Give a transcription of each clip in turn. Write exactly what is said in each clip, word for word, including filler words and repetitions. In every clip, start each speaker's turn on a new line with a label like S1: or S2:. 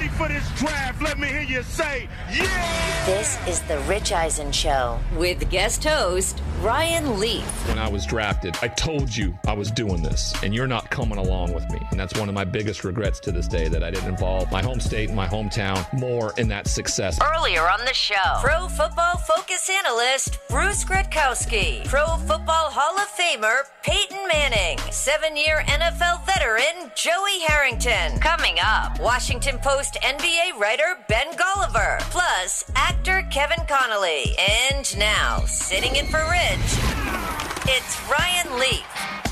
S1: ready for this draft? Let me hear you say, yeah!
S2: This is The Rich Eisen Show with guest host Ryan Leaf.
S3: When I was drafted, I told you I was doing this, and you're not coming along with me. And that's one of my biggest regrets to this day, that I didn't involve my home state and my hometown more in that success.
S2: Earlier on the show, Pro Football Focus analyst Bruce Gretkowski, Pro Football Hall of Famer Peyton Manning, seven-year N F L veteran Joey Harrington. Coming up, Washington Post N B A writer Ben Golliver, plus actor Kevin Connolly. And now, sitting in for Rich, it's Ryan Leaf.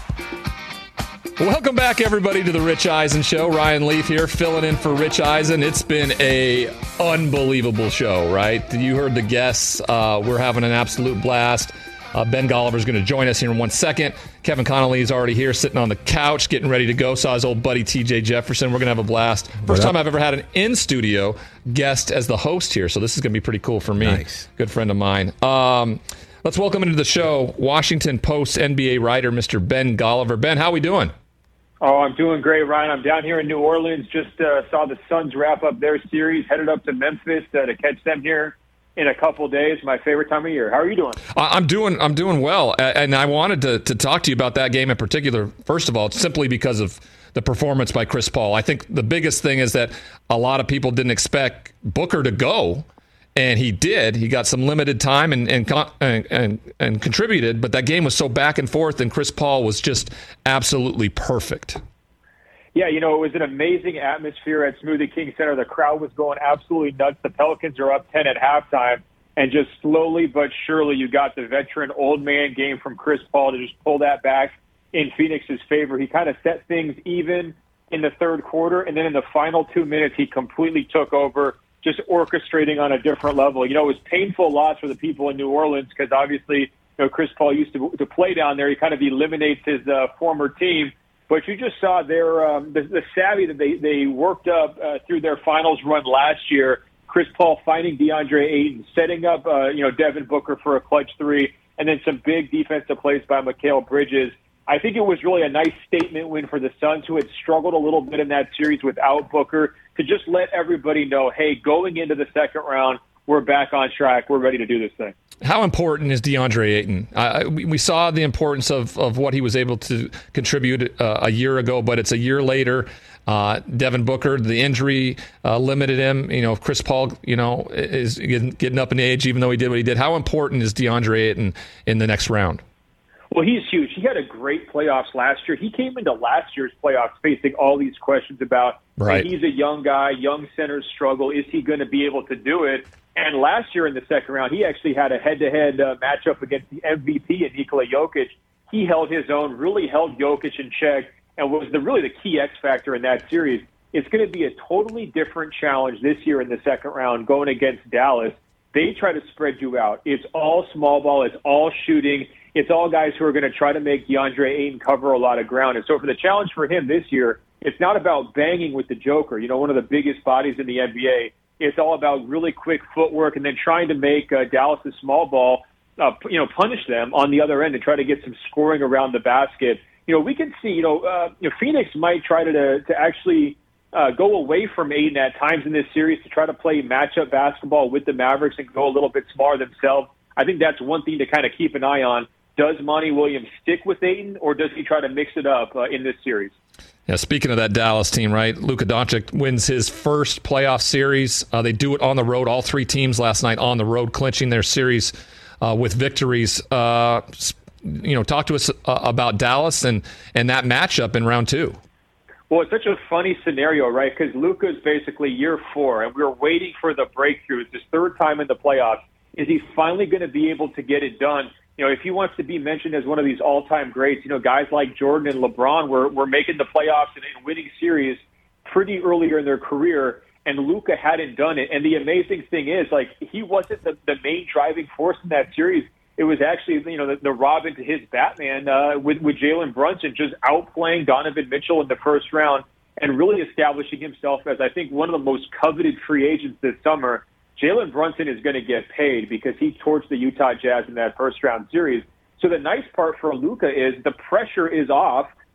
S3: Welcome back, everybody, to the Rich Eisen Show. Ryan Leaf here, filling in for Rich Eisen. It's been a unbelievable show, right? You heard the guests. Uh, we're having an absolute blast. Uh, Ben Golliver's going to join us here in one second. Kevin Connolly is already here, sitting on the couch, getting ready to go. Saw his old buddy T J Jefferson. We're going to have a blast. First time I've ever had an in-studio guest as the host here, so this is going to be pretty cool for me.
S4: Nice.
S3: Good friend of mine. Um, let's welcome into the show Washington Post N B A writer, Mister Ben Golliver. Ben, how we doing?
S5: Oh, I'm doing great, Ryan. I'm down here in New Orleans. Just uh, saw the Suns wrap up their series, headed up to Memphis uh, to catch them here in a couple days. My favorite time of year. How are you doing?
S3: I'm doing I'm doing well, and I wanted to, to talk to you about that game in particular. First of all, simply because of the performance by Chris Paul. I think the biggest thing is that a lot of people didn't expect Booker to go, and he did. He got some limited time and and and, and, and contributed, but that game was so back and forth, and Chris Paul was just absolutely perfect.
S5: Yeah, you know, it was an amazing atmosphere at Smoothie King Center. The crowd was going absolutely nuts. The Pelicans are up ten at halftime, and just slowly but surely you got the veteran old man game from Chris Paul to just pull that back in Phoenix's favor. He kind of set things even in the third quarter, and then in the final two minutes he completely took over, just orchestrating on a different level. You know, it was painful loss for the people in New Orleans because obviously, you know, Chris Paul used to, to play down there. He kind of eliminates his uh, former team. But you just saw their um, the, the savvy that they, they worked up uh, through their finals run last year. Chris Paul finding DeAndre Ayton, setting up uh, you know Devin Booker for a clutch three, and then some big defensive plays by Mikal Bridges. I think it was really a nice statement win for the Suns, who had struggled a little bit in that series without Booker, to just let everybody know, hey, going into the second round, we're back on track. We're ready to do this thing.
S3: How important is DeAndre Ayton? Uh, we, we saw the importance of, of what he was able to contribute uh, a year ago, but it's a year later. Uh, Devin Booker, the injury uh, limited him. You know, Chris Paul, you know, is getting, getting up in age, even though he did what he did. How important is DeAndre Ayton in the next round?
S5: Well, he's huge. He had a great playoffs last year. He came into last year's playoffs facing all these questions about,
S3: right.
S5: Hey, he's a young guy, young centers struggle. Is he going to be able to do it? And last year in the second round, he actually had a head-to-head uh, matchup against the M V P, Nikola Jokic. He held his own, really held Jokic in check, and was the really the key X factor in that series. It's going to be a totally different challenge this year in the second round going against Dallas. They try to spread you out. It's all small ball. It's all shooting. It's all guys who are going to try to make DeAndre Ayton cover a lot of ground. And so for the challenge for him this year, it's not about banging with the Joker, you know, one of the biggest bodies in the N B A. It's all about really quick footwork and then trying to make uh, Dallas' small ball, uh, you know, punish them on the other end and try to get some scoring around the basket. You know, we can see, you know, uh, you know Phoenix might try to to, to actually uh, go away from Ayton at times in this series to try to play matchup basketball with the Mavericks and go a little bit smaller themselves. I think that's one thing to kind of keep an eye on. Does Monty Williams stick with Ayton, or does he try to mix it up uh, in this series?
S3: Yeah, speaking of that Dallas team, right? Luka Doncic wins his first playoff series. Uh, they do it on the road. All three teams last night on the road, clinching their series uh, with victories. Uh, you know, talk to us uh, about Dallas and, and that matchup in round two.
S5: Well, it's such a funny scenario, right? Because Luka is basically year four, and we were waiting for the breakthrough. It's his third time in the playoffs. Is he finally going to be able to get it done? You know, if he wants to be mentioned as one of these all-time greats, you know, guys like Jordan and LeBron were, were making the playoffs and, and winning series pretty earlier in their career, and Luka hadn't done it. And the amazing thing is, like, he wasn't the, the main driving force in that series. It was actually, you know, the, the Robin to his Batman uh, with, with Jalen Brunson just outplaying Donovan Mitchell in the first round and really establishing himself as, I think, one of the most coveted free agents this summer. Jalen Brunson is going to get paid because he torched the Utah Jazz in that first-round series. So the nice part for Luka is the pressure is off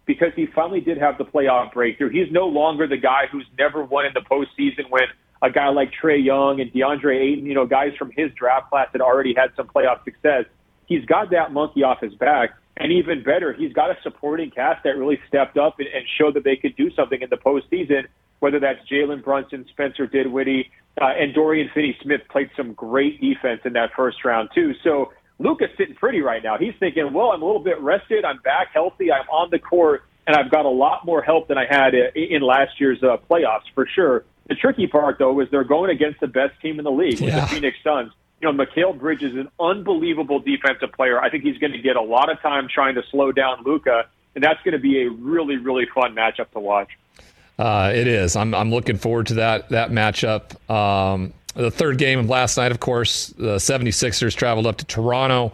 S5: because he finally did have the playoff breakthrough. He's no longer the guy who's never won in the postseason when a guy like Trae Young and DeAndre Ayton, you know, guys from his draft class had already had some playoff success. He's got that monkey off his back. And even better, he's got a supporting cast that really stepped up and, and showed that they could do something in the postseason, whether that's Jalen Brunson, Spencer Dinwiddie, uh, and Dorian Finney-Smith played some great defense in that first round, too. So Luka's sitting pretty right now. He's thinking, well, I'm a little bit rested, I'm back healthy, I'm on the court, and I've got a lot more help than I had in last year's uh, playoffs, for sure. The tricky part, though, is they're going against the best team in the league, with
S3: yeah.
S5: the Phoenix Suns. You know, Mikal Bridges is an unbelievable defensive player. I think he's going to get a lot of time trying to slow down Luka, and that's going to be a really, really fun matchup to watch.
S3: Uh, it is. I'm I'm looking forward to that that matchup. Um, the third game of last night, of course, the seventy-sixers traveled up to Toronto,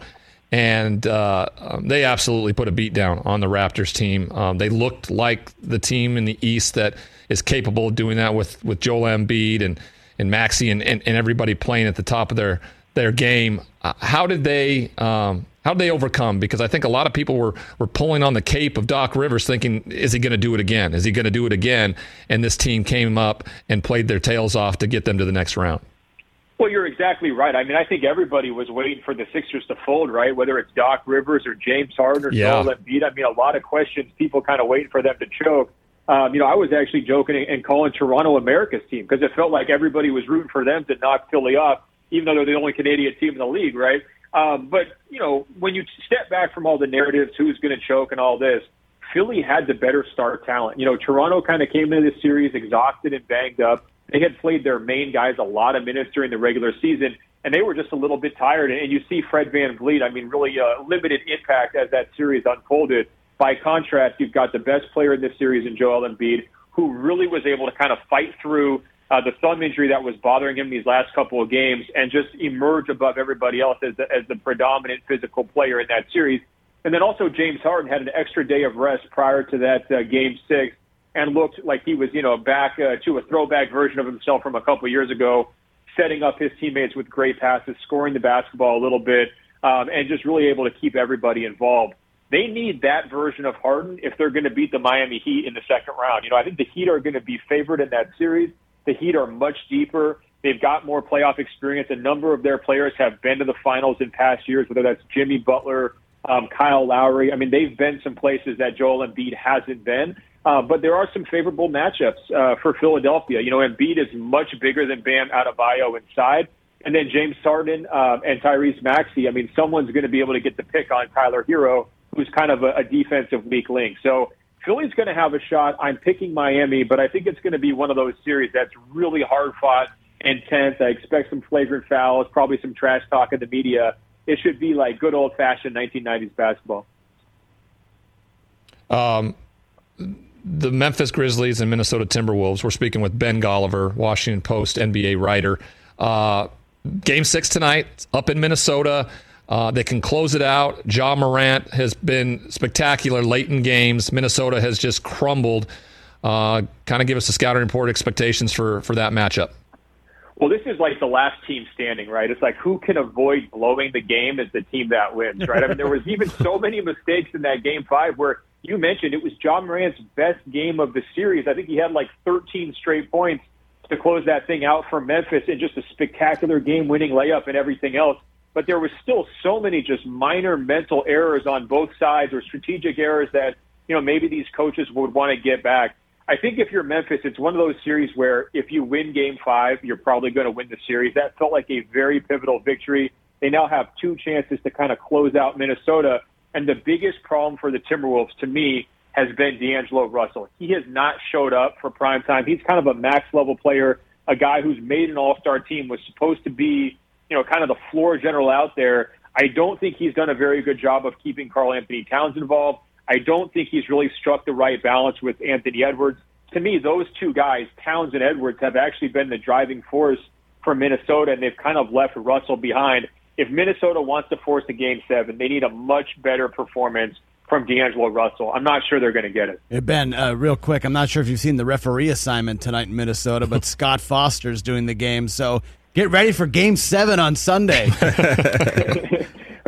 S3: and uh, um, they absolutely put a beat down on the Raptors team. Um, they looked like the team in the East that is capable of doing that with, with Joel Embiid and, and Maxey and, and, and everybody playing at the top of their their game. Uh, how did they um, how did they overcome? Because I think a lot of people were were pulling on the cape of Doc Rivers, thinking, is he going to do it again? Is he going to do it again? And this team came up and played their tails off to get them to the next round.
S5: Well, you're exactly right. I mean, I think everybody was waiting for the Sixers to fold, right? Whether it's Doc Rivers or James Harden or
S3: yeah.
S5: Joel Embiid. I mean, a lot of questions, people kind of waiting for them to choke. Um, you know, I was actually joking and calling Toronto America's team because it felt like everybody was rooting for them to knock Philly off, even though they're the only Canadian team in the league, right? Um, but, you know, when you step back from all the narratives, who's going to choke and all this, Philly had the better star talent. You know, Toronto kind of came into this series exhausted and banged up. They had played their main guys a lot of minutes during the regular season, and they were just a little bit tired. And you see Fred VanVleet, I mean, really uh, limited impact as that series unfolded. By contrast, you've got the best player in this series in Joel Embiid, who really was able to kind of fight through Uh, the thumb injury that was bothering him these last couple of games and just emerge above everybody else as the, as the predominant physical player in that series. And then also James Harden had an extra day of rest prior to that uh, game six and looked like he was, you know, back uh, to a throwback version of himself from a couple of years ago, setting up his teammates with great passes, scoring the basketball a little bit, um, and just really able to keep everybody involved. They need that version of Harden if they're going to beat the Miami Heat in the second round. You know, I think the Heat are going to be favored in that series. The Heat are much deeper. They've got more playoff experience. A number of their players have been to the finals in past years, whether that's Jimmy Butler, um, Kyle Lowry. I mean, they've been some places that Joel Embiid hasn't been. Uh, but there are some favorable matchups uh, for Philadelphia. You know, Embiid is much bigger than Bam Adebayo inside. And then James Harden uh, and Tyrese Maxey. I mean, someone's going to be able to get the pick on Tyler Hero, who's kind of a, a defensive weak link. So Philly's going to have a shot. I'm picking Miami, but I think it's going to be one of those series that's really hard-fought, intense. I expect some flagrant fouls, probably some trash talk in the media. It should be like good old-fashioned nineteen nineties basketball.
S3: Um, the Memphis Grizzlies and Minnesota Timberwolves. We're speaking with Ben Golliver, Washington Post N B A writer. Uh, game six tonight up in Minnesota. Uh, they can close it out. Ja Morant has been spectacular late in games. Minnesota has just crumbled. Uh, kind of give us a scouting report expectations for, for that matchup.
S5: Well, this is like the last team standing, right? It's like who can avoid blowing the game is the team that wins, right? I mean, there was even so many mistakes in that game five where you mentioned it was Ja Morant's best game of the series. I think he had like thirteen straight points to close that thing out for Memphis and just a spectacular game-winning layup and everything else. But there was still so many just minor mental errors on both sides or strategic errors that, you know, maybe these coaches would want to get back. I think if you're Memphis, it's one of those series where if you win game five, you're probably going to win the series. That felt like a very pivotal victory. They now have two chances to kind of close out Minnesota. And the biggest problem for the Timberwolves, to me, has been D'Angelo Russell. He has not showed up for prime time. He's kind of a max-level player, a guy who's made an all-star team, was supposed to be, you know, kind of the floor general out there. I don't think he's done a very good job of keeping Karl Anthony Towns involved. I don't think he's really struck the right balance with Anthony Edwards. To me, those two guys, Towns and Edwards, have actually been the driving force for Minnesota, and they've kind of left Russell behind. If Minnesota wants to force a game seven, they need a much better performance from D'Angelo Russell. I'm not sure they're going to get it.
S4: Hey Ben, uh, real quick, I'm not sure if you've seen the referee assignment tonight in Minnesota, but Scott Foster's doing the game, so get ready for Game Seven on Sunday.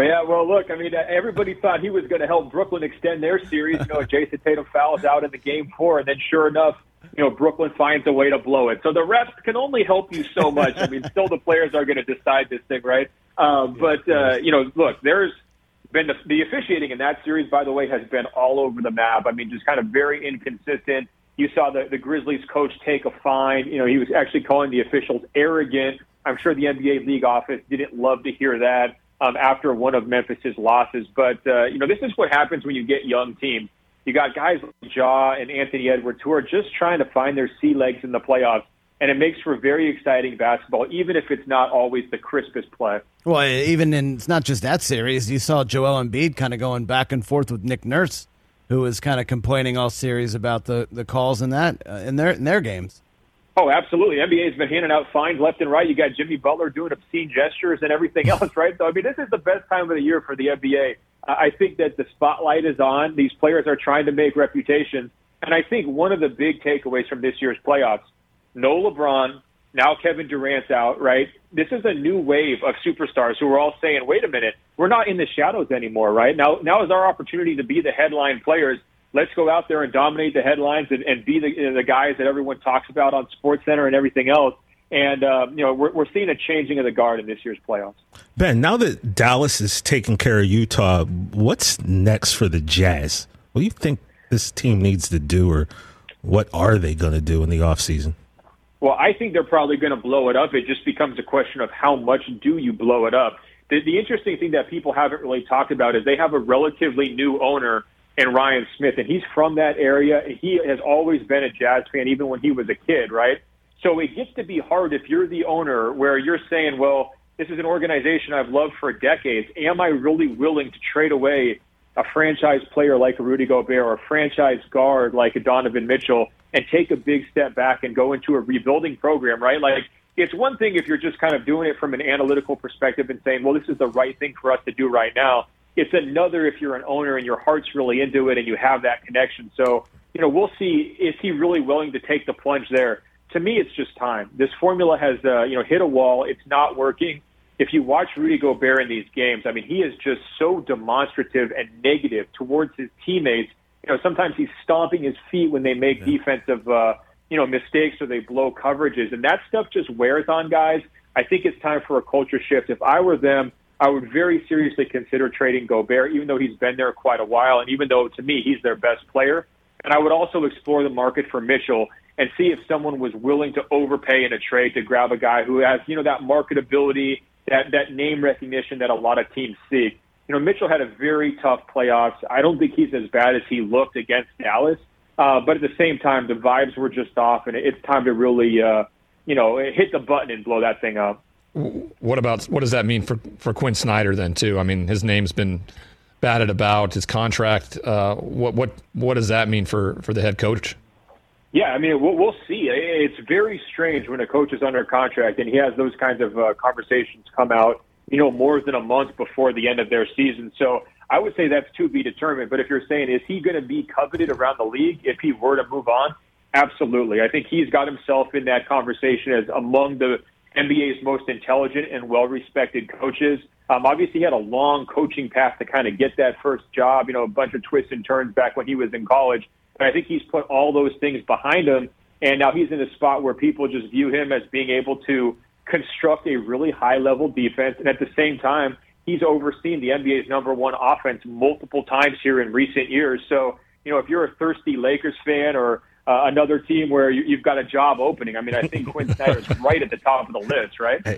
S5: Yeah, well, look, I mean, everybody thought he was going to help Brooklyn extend their series. You know, Jason Tatum fouls out in the game four, and then sure enough, you know, Brooklyn finds a way to blow it. So the refs can only help you so much. I mean, still the players are going to decide this thing, right? Uh, but, uh, you know, look, there's been the, the officiating in that series, by the way, has been all over the map. I mean, just kind of very inconsistent. You saw the, the Grizzlies coach take a fine. You know, he was actually calling the officials arrogant. I'm sure the N B A league office didn't love to hear that um, after one of Memphis's losses. But, uh, you know, this is what happens when you get young teams. You got guys like Ja and Anthony Edwards who are just trying to find their sea legs in the playoffs, and it makes for very exciting basketball, even if it's not always the crispest play.
S4: Well, even in, it's not just that series. You saw Joel Embiid kind of going back and forth with Nick Nurse, who was kind of complaining all series about the, the calls in that uh, in their in their games.
S5: Oh, absolutely. N B A has been handing out fines left and right. You got Jimmy Butler doing obscene gestures and everything else, right? So, I mean, this is the best time of the year for the N B A. Uh, I think that the spotlight is on. These players are trying to make reputations. And I think one of the big takeaways from this year's playoffs, no LeBron, now Kevin Durant's out, right? This is a new wave of superstars who are all saying, wait a minute, we're not in the shadows anymore, right? Now, now is our opportunity to be the headline players. Let's go out there and dominate the headlines and, and be the, you know, the guys that everyone talks about on SportsCenter and everything else. And, uh, you know, we're, we're seeing a changing of the guard in this year's playoffs.
S6: Ben, now that Dallas is taking care of Utah, what's next for the Jazz? What do you think this team needs to do, or what are they going to do in the offseason?
S5: Well, I think they're probably going to blow it up. It just becomes a question of how much do you blow it up. The, the interesting thing that people haven't really talked about is they have a relatively new owner in Ryan Smith, and he's from that area. He has always been a Jazz fan, even when he was a kid, right? So it gets to be hard if you're the owner where you're saying, well, this is an organization I've loved for decades. Am I really willing to trade away a franchise player like a Rudy Gobert or a franchise guard like a Donovan Mitchell and take a big step back and go into a rebuilding program, right? Like, it's one thing if you're just kind of doing it from an analytical perspective and saying, well, this is the right thing for us to do right now. It's another if you're an owner and your heart's really into it and you have that connection. So, you know, we'll see, is he really willing to take the plunge there? To me, it's just time. This formula has, uh, you know, hit a wall. It's not working. If you watch Rudy Gobert in these games, I mean, he is just so demonstrative and negative towards his teammates. You know, sometimes he's stomping his feet when they make yeah. defensive, uh, you know, mistakes or they blow coverages. And that stuff just wears on guys. I think it's time for a culture shift. If I were them, I would very seriously consider trading Gobert, even though he's been there quite a while, and even though, to me, he's their best player. And I would also explore the market for Mitchell and see if someone was willing to overpay in a trade to grab a guy who has, you know, that marketability, that, that name recognition that a lot of teams seek. You know, Mitchell had a very tough playoffs. I don't think he's as bad as he looked against Dallas. Uh, but at the same time, the vibes were just off, and it's time to really, uh, you know, hit the button and blow that thing up.
S3: What about, what does that mean for, for Quinn Snyder then, too? I mean, his name's been batted about, his contract. Uh, what what what does that mean for, for the head coach?
S5: Yeah, I mean, we'll, we'll see. It's very strange when a coach is under contract and he has those kinds of uh, conversations come out, you know, more than a month before the end of their season. So I would say that's to be determined. But if you're saying, is he going to be coveted around the league if he were to move on? Absolutely. I think he's got himself in that conversation as among the N B A's most intelligent and well-respected coaches. Um, obviously, he had a long coaching path to kind of get that first job, you know, a bunch of twists and turns back when he was in college. But I think he's put all those things behind him, and now he's in a spot where people just view him as being able to construct a really high-level defense. And at the same time, he's overseen the N B A's number one offense multiple times here in recent years. So, you know, if you're a thirsty Lakers fan or uh, another team where you, you've got a job opening, I mean, I think Quinn Snyder's right at the top of the list, right?
S6: Hey.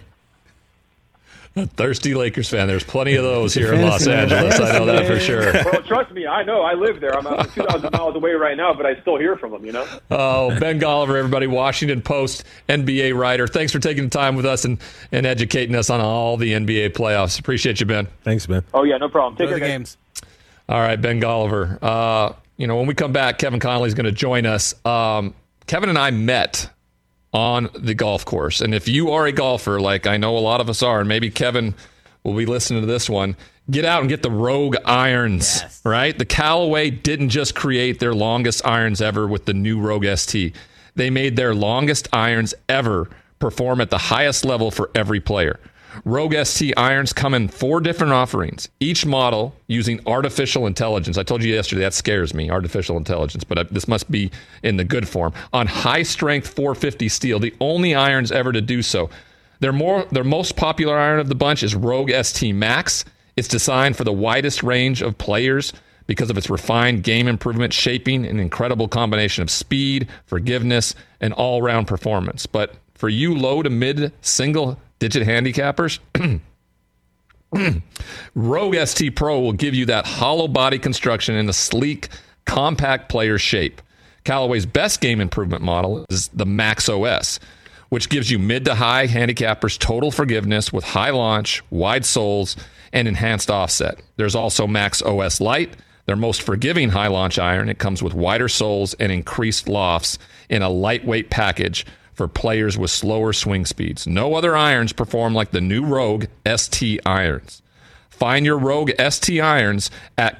S3: A thirsty Lakers fan. There's plenty of those here in Los Angeles. I know that for sure.
S5: Well, trust me, I know. I live there. I'm two thousand miles away right now, but I still hear from them, you know?
S3: Oh, Ben Golliver, everybody, Washington Post N B A writer. Thanks for taking the time with us and, and educating us on all the N B A playoffs. Appreciate you, Ben.
S6: Thanks, Ben.
S5: Oh, yeah, no problem. Take care,
S4: the games.
S3: All right, Ben Golliver. Uh, you know, when we come back, Kevin Connolly is going to join us. Um, Kevin and I met on the golf course. And if you are a golfer, like I know a lot of us are, and maybe Kevin will be listening to this one, get out and get the Rogue irons, yes. right? The Callaway didn't just create their longest irons ever with the new Rogue S T. They made their longest irons ever perform at the highest level for every player. Rogue S T irons come in four different offerings, each model using artificial intelligence. I told you yesterday that scares me, artificial intelligence, but this must be in the good form. On high-strength four fifty steel, the only irons ever to do so. Their, more, their most popular iron of the bunch is Rogue S T Max. It's designed for the widest range of players because of its refined game improvement, shaping, an incredible combination of speed, forgiveness, and all-round performance. But for you low to mid single-digit handicappers, Rogue S T Pro will give you that hollow body construction in a sleek, compact player shape. Callaway's best game improvement model is the Max O S, which gives you mid to high handicappers total forgiveness with high launch, wide soles, and enhanced offset. There's also Max O S Lite, their most forgiving high launch iron. It comes with wider soles and increased lofts in a lightweight package for players with slower swing speeds. No other irons perform like the new Rogue S T irons. Find your Rogue S T irons at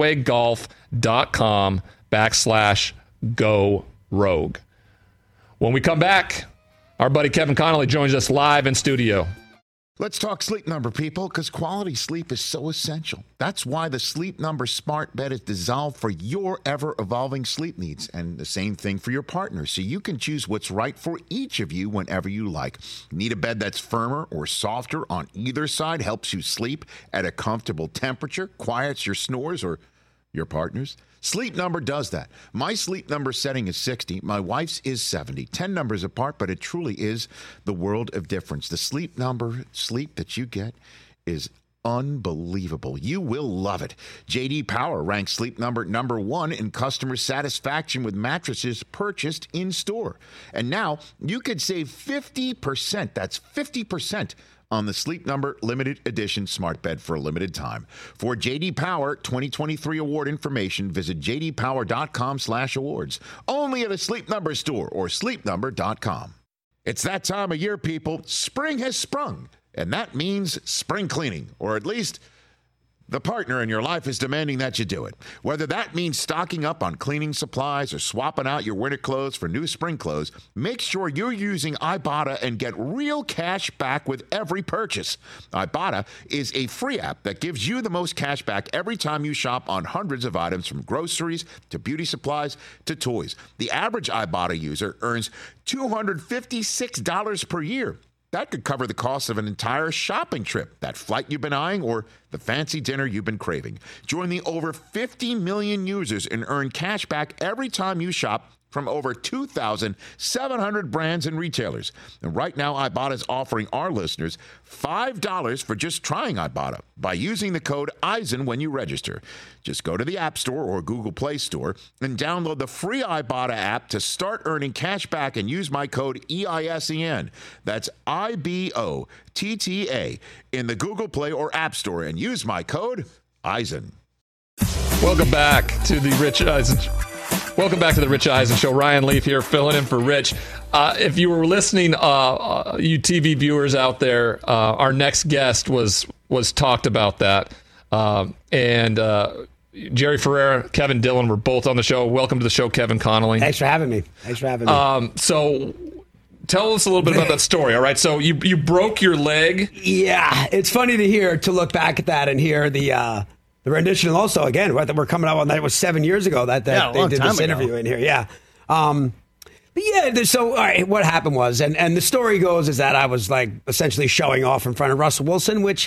S3: CallawayGolf.com backslash go Rogue. When we come back, our buddy Kevin Connolly joins us live in studio.
S7: Let's talk Sleep Number, people, because quality sleep is so essential. That's why the Sleep Number smart bed is designed for your ever-evolving sleep needs, and the same thing for your partner, so you can choose what's right for each of you whenever you like. Need a bed that's firmer or softer on either side, helps you sleep at a comfortable temperature, quiets your snores or your partner's? Sleep Number does that. My Sleep Number setting is sixty. My wife's is seventy. ten numbers apart, but it truly is the world of difference. The Sleep Number sleep that you get is unbelievable. You will love it. J D Power ranks Sleep Number number one in customer satisfaction with mattresses purchased in store. And now you could save fifty percent. That's fifty percent on the Sleep Number limited edition smart bed for a limited time. For J D Power twenty twenty-three award information, visit jdpower.com slash awards. Only at a Sleep Number store or sleep number dot com. It's that time of year, people. Spring has sprung, and that means spring cleaning, or at least the partner in your life is demanding that you do it. Whether that means stocking up on cleaning supplies or swapping out your winter clothes for new spring clothes, make sure you're using Ibotta and get real cash back with every purchase. Ibotta is a free app that gives you the most cash back every time you shop on hundreds of items, from groceries to beauty supplies to toys. The average Ibotta user earns two hundred fifty-six dollars per year. That could cover the cost of an entire shopping trip, that flight you've been eyeing, or the fancy dinner you've been craving. Join the over fifty million users and earn cash back every time you shop from over two thousand seven hundred brands and retailers. And right now, Ibotta is offering our listeners five dollars for just trying Ibotta by using the code Eisen when you register. Just go to the App Store or Google Play Store and download the free Ibotta app to start earning cash back and use my code E I S E N. That's I B O T T A in the Google Play or App Store and use my code Eisen.
S3: Welcome back to the Rich Eisen Welcome back to the Rich Eisen Show. Ryan Leaf here, filling in for Rich. Uh, if you were listening, uh, uh, you T V viewers out there, uh, our next guest was was talked about that. Um, and uh, Jerry Ferrera, Kevin Dillon were both on the show. Welcome to the show, Kevin Connolly.
S8: Thanks for having me. Thanks for having me.
S3: Um, so tell us a little bit about that story, all right? So you you broke your leg.
S8: Yeah, it's funny to hear, to look back at that and hear the... Uh, The rendition, also, again, we're coming up on that. It was seven years ago that, that
S4: yeah,
S8: they did this
S4: ago.
S8: interview in here. Yeah. Um, but yeah, so all right, what happened was, and, and the story goes is that I was like essentially showing off in front of Russell Wilson, which,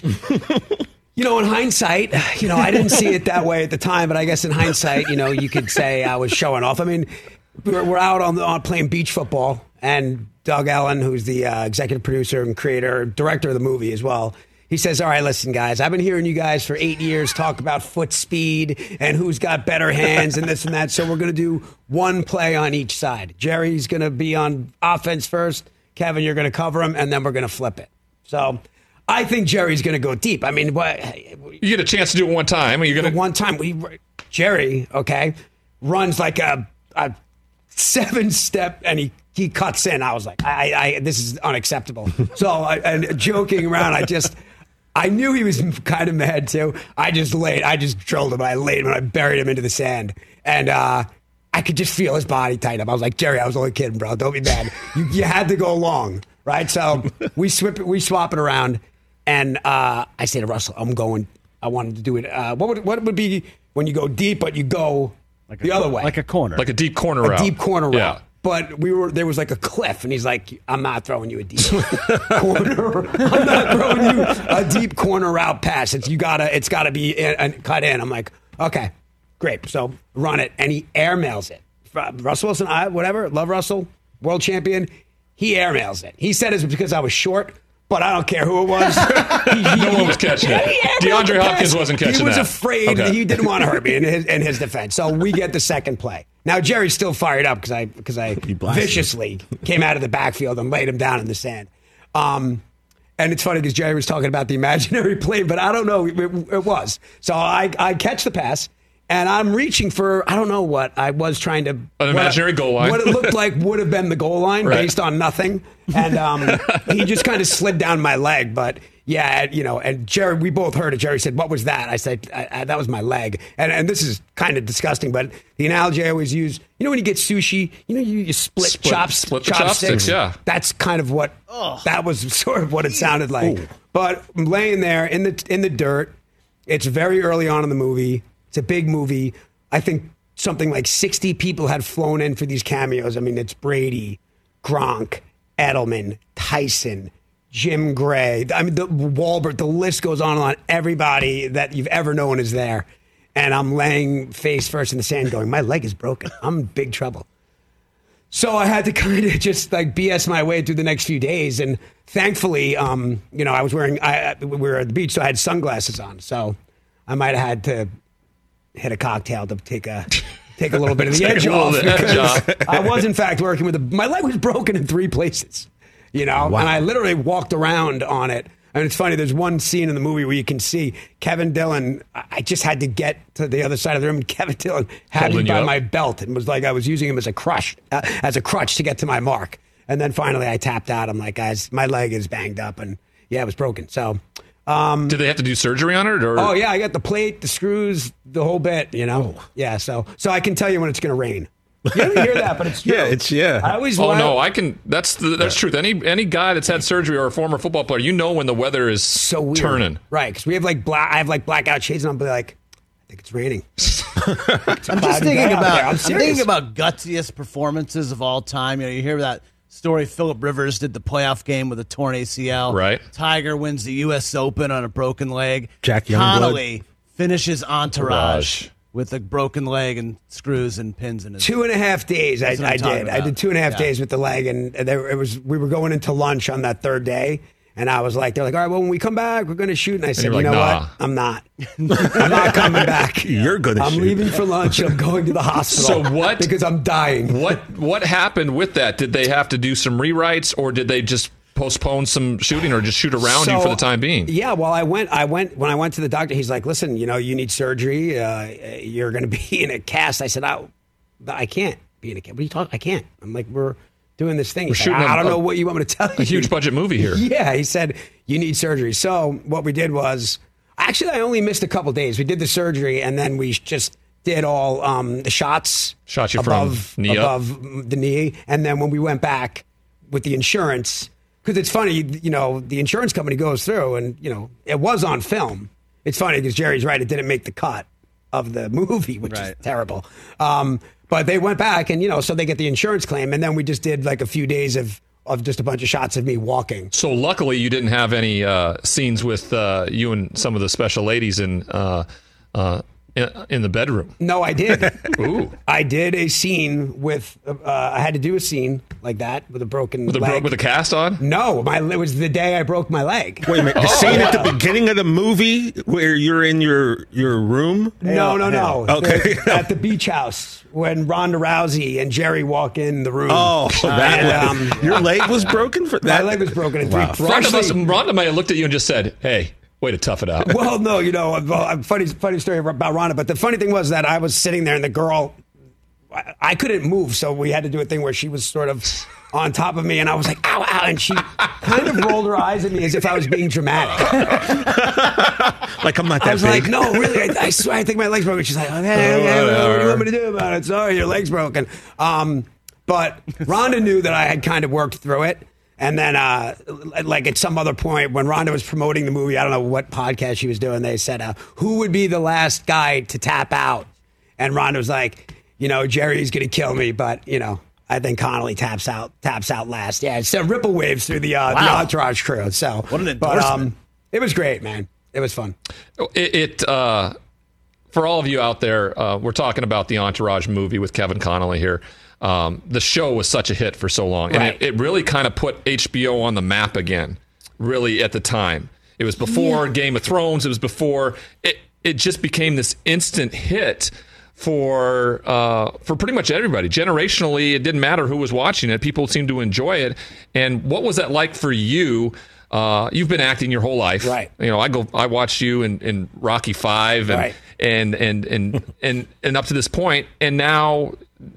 S8: you know, in hindsight, you know, I didn't see it that way at the time, but I guess in hindsight, you know, you could say I was showing off. I mean, we're, we're out on, on playing beach football, and Doug Ellen, who's the uh, executive producer and creator, director of the movie as well, he says, all right, listen, guys, I've been hearing you guys for eight years talk about foot speed and who's got better hands and this and that. So we're going to do one play on each side. Jerry's going to be on offense first. Kevin, you're going to cover him, and then we're going to flip it. So I think Jerry's going to go deep. I mean, what?
S3: You get a chance to do it one time. You're going to
S8: one time. We, Jerry, okay, runs like a, a seven step, and he. He cuts in. I was like, I, I, this is unacceptable. So, I, and joking around, I just, I knew he was kind of mad too. I just laid, I just drilled him. I laid him and I buried him into the sand. And uh, I could just feel his body tighten up. I was like, Jerry, I was only kidding, bro. Don't be mad. You, you had to go long, right? So we swip it, we swap it around. And uh, I say to Russell, I'm going, I wanted to do it. Uh, what would what would be when you go deep, but you go
S4: like
S8: the
S4: a,
S8: other way?
S4: Like a corner.
S3: Like a deep corner
S8: a
S3: route.
S8: deep corner
S3: yeah.
S8: route. But we were there was like a cliff, and he's like, I'm not throwing you a deep corner. I'm not throwing you a deep corner route pass. It's you gotta it's gotta be in, in, cut in. I'm like, okay, great. So run it. And he airmails it. Russell Wilson, I whatever, love Russell, world champion. He airmails it. He said it was because I was short. But I don't care who it was. He, he,
S3: no one was catching it. DeAndre Hopkins wasn't catching that.
S8: He was that. afraid.
S3: Okay.
S8: He didn't want to hurt me in his, in his defense. So we get the second play. Now Jerry's still fired up because I because I viciously came out of the backfield and laid him down in the sand. Um, and it's funny because Jerry was talking about the imaginary play, but I don't know. It, it was. So I, I catch the pass. And I'm reaching for, I don't know what, I was trying to...
S3: An imaginary
S8: what,
S3: goal line.
S8: What it looked like would have been the goal line
S3: right.
S8: based on nothing. And um, he just kind of slid down my leg. But yeah, you know, and Jerry, we both heard it. Jerry said, what was that? I said, I, I, that was my leg. And and this is kind of disgusting, but the analogy I always use, you know when you get sushi, you know you, you split,
S3: split
S8: chops,
S3: split the
S8: chopsticks?
S3: chopsticks, yeah.
S8: That's kind of what, Ugh. that was sort of what it sounded like. Ooh. But I'm laying there in the in the dirt. It's very early on in the movie. It's a big movie. I think something like sixty people had flown in for these cameos. I mean, it's Brady, Gronk, Edelman, Tyson, Jim Gray. I mean, the Wahlberg, the list goes on and on. Everybody that you've ever known is there. And I'm laying face first in the sand going, my leg is broken. I'm in big trouble. So I had to kind of just like B S my way through the next few days. And thankfully, um, you know, I was wearing, I, we were at the beach, so I had sunglasses on. So I might have had to hit a cocktail to take a take a little bit of the edge off. I was in fact working with a, my leg was broken in three places, you know, wow. And I literally walked around on it. And it's funny, there's one scene in the movie where you can see Kevin Dillon. I just had to get to the other side of the room, and Kevin Dillon had me by my belt and was like I was using him as a crush, uh, as a crutch to get to my mark. And then finally I tapped out. I'm like, guys, my leg is banged up, and yeah, it was broken. So. Um,
S3: Did they have to do surgery on it? Or?
S8: Oh, yeah, I got the plate, the screws, the whole bit, you know? Oh. Yeah, so so I can tell you when it's going to rain. You don't hear that, but it's true.
S6: Yeah, it's, yeah.
S8: I always
S3: oh,
S8: want
S3: no, I can, that's the, that's yeah. truth. Any any guy that's had surgery or a former football player, you know when the weather is
S8: so weird.
S3: turning.
S8: Right, because we have like black, I have like blackout shades, and I'll be like, I think it's raining.
S4: it's I'm just thinking about, I'm, I'm thinking about gutsiest performances of all time. You know, you hear that story, Phillip Rivers did the playoff game with a torn A C L.
S3: Right.
S4: Tiger wins the U S Open on a broken leg.
S6: Jack Youngblood.
S4: Connolly finishes Entourage
S3: Entourage.
S4: with a broken leg and screws and pins in his
S8: Two and a half days I, I did.
S4: About.
S8: I did two and a half
S4: yeah.
S8: days with the leg, and there, it was. We were going into lunch on that third day, and I was like, they're like, all right, well, when we come back, we're going to shoot. And I said,
S3: and
S8: you
S3: like,
S8: know
S3: nah.
S8: what? I'm not. I'm not coming back.
S6: You're going to
S8: I'm
S6: shoot.
S8: leaving for lunch. I'm going to the hospital.
S3: So what?
S8: Because I'm dying.
S3: What What happened with that? Did they have to do some rewrites, or did they just postpone some shooting, or just shoot around
S8: so,
S3: you for the time being?
S8: Yeah, well, I went. I went when I went to the doctor. He's like, "Listen, you know, you need surgery. Uh, you're going to be in a cast." I said, "I, I can't be in a cast. What are you talking? I can't." I'm like, "We're doing this thing." He's like, I don't a, know what you want me to tell you.
S3: A huge budget movie here.
S8: Yeah, he said you need surgery. So what we did was, actually, I only missed a couple days. We did the surgery, and then we just did all um, the shots.
S3: Shot you
S8: above,
S3: from knee
S8: above
S3: up.
S8: the knee, and then when we went back with the insurance. Because it's funny, you know, the insurance company goes through, and, you know, it was on film. It's funny because Jerry's right, it didn't make the cut of the movie, which right. is terrible. Um, but they went back, and, you know, so they get the insurance claim, and then we just did like a few days of, of just a bunch of shots of me walking.
S3: So luckily you didn't have any uh, scenes with uh, you and some of the special ladies in, uh, uh, in, in the bedroom.
S8: No, I did.
S3: Ooh.
S8: I did a scene with, uh, I had to do a scene like that with a broken
S3: with a,
S8: leg.
S3: With a cast on?
S8: No, my it was the day I broke my leg.
S6: Wait a minute. The
S3: oh,
S6: scene
S3: yeah.
S6: at the beginning of the movie where you're in your, your room?
S8: No, no, no.
S6: Okay.
S8: The, at the beach house when Ronda Rousey and Jerry walk in the room.
S6: Oh, uh, that
S8: and,
S6: um, your leg was broken for that?
S8: My leg was broken in three.
S3: Wow. Ronda, must, Ronda might have looked at you and just said, hey, way to tough it out.
S8: Well, no, you know, well, funny, funny story about Ronda, but the funny thing was that I was sitting there and the girl, I, I couldn't move, so we had to do a thing where she was sort of on top of me, and I was like, ow, ow, and she kind of rolled her eyes at me as if I was being dramatic.
S6: Like, I'm not that
S8: I was
S6: big.
S8: like, no, really, I, I swear I think my leg's broken. She's like, okay, okay, what, what do you want me to do about it? Sorry, your leg's broken. Um, but Ronda knew that I had kind of worked through it. And then, uh, like at some other point, when Rhonda was promoting the movie, I don't know what podcast she was doing, they said, uh, who would be the last guy to tap out? And Rhonda was like, you know, Jerry's going to kill me, but, you know, I think Connolly taps out taps out last. Yeah, it's uh, ripple waves through the, uh, wow. the Entourage crew. So,
S4: what an endorsement.
S8: But, um, it was great, man. It was fun.
S3: It, it uh, for all of you out there, uh, we're talking about the Entourage movie with Kevin Connolly here. Um, the show was such a hit for so long, and
S8: right.
S3: it, it really kind of put H B O on the map again, really, at the time. It was before yeah. Game of Thrones. It was before it, it just became this instant hit for uh, for pretty much everybody. Generationally, it didn't matter who was watching it. People seemed to enjoy it. And what was that like for you? Uh, you've been acting your whole life.
S8: Right.
S3: You know, I go I watched you in, in Rocky Five and,
S8: right.
S3: and, and, and, and, and up to this point, and now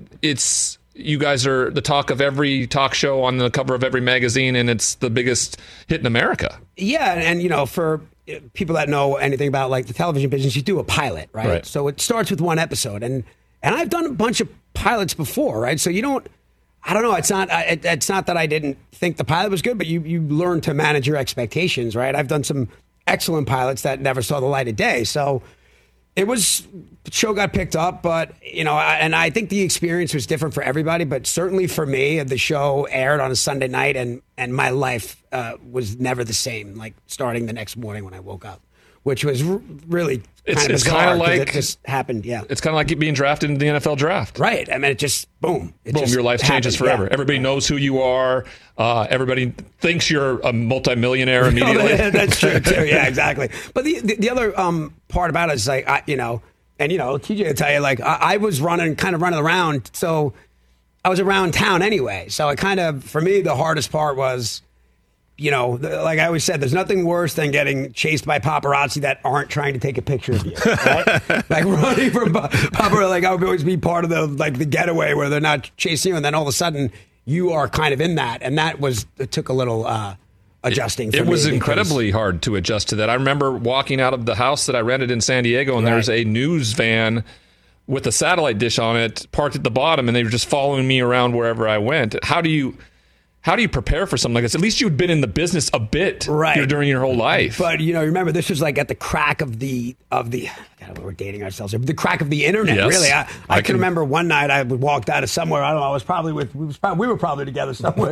S3: it's you guys are the talk of every talk show on the cover of every magazine, and it's the biggest hit in America.
S8: Yeah, and, and you know, for people that know anything about like the television business, you do a pilot, right?
S3: right?
S8: So it starts with one episode, and and I've done a bunch of pilots before, right? So you don't, I don't know, it's not it, it's not that I didn't think the pilot was good, but you you learn to manage your expectations, right? I've done some excellent pilots that never saw the light of day, so. It was, the show got picked up, but, you know, I, and I think the experience was different for everybody, but certainly for me, the show aired on a Sunday night, and, and my life uh, was never the same, like starting the next morning when I woke up, which was r- really kind
S3: it's,
S8: of
S3: it's
S8: bizarre.
S3: kind of like,
S8: it just happened, yeah.
S3: It's kind of like being drafted in the N F L draft.
S8: Right. I mean, it just, boom. It
S3: boom,
S8: just
S3: your life
S8: happened.
S3: changes forever.
S8: Yeah.
S3: Everybody knows who you are. Uh, everybody thinks you're a multimillionaire immediately.
S8: No, that's true, too. Yeah, exactly. But the, the, the other um, part about it is, like, I, you know, and, you know, T J will tell you, like, I, I was running, kind of running around, so I was around town anyway. So it kind of, for me, the hardest part was, you know, the, like I always said, there's nothing worse than getting chased by paparazzi that aren't trying to take a picture of you, right? Like running from paparazzi, like I would always be part of the, like, the getaway where they're not chasing you, and then all of a sudden you are kind of in that. And that was, it took a little uh, adjusting.
S3: It,
S8: for
S3: it was
S8: me
S3: incredibly hard to adjust to that. I remember walking out of the house that I rented in San Diego, and
S8: right.
S3: there's a news van with a satellite dish on it parked at the bottom, and they were just following me around wherever I went. How do you how do you prepare for something like this? At least you had been in the business a bit
S8: right.
S3: you know, during your whole life.
S8: But, you know, remember, this was like at the crack of the, of the God, we're dating ourselves here, the crack of the internet,
S3: yes,
S8: really. I, I, I can,
S3: can
S8: remember one night I walked out of somewhere, I don't know, I was probably with, we, was probably, we were probably together somewhere.